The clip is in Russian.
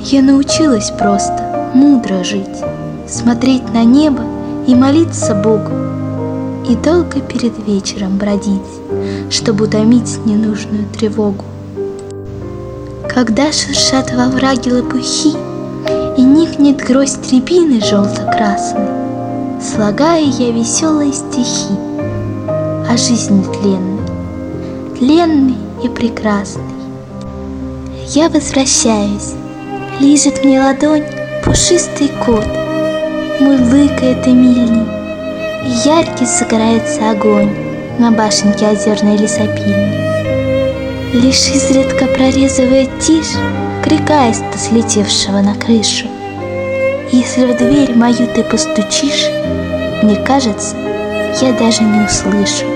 Я научилась просто мудро жить, смотреть на небо и молиться Богу, и долго перед вечером бродить, чтобы утомить ненужную тревогу. Когда шуршат во враге лопухи и никнет гроздь рябины желто-красной, слагаю я веселые стихи о жизни тленной, тленной и прекрасной. Я возвращаюсь, лижет мне ладонь пушистый кот, мурлыкает умильней, и яркий загорается огонь на башенке озерной лесопильни. Лишь изредка прорезывает тишь крик аиста, слетевшего на крышу. Если в дверь мою ты постучишь, мне кажется, я даже не услышу.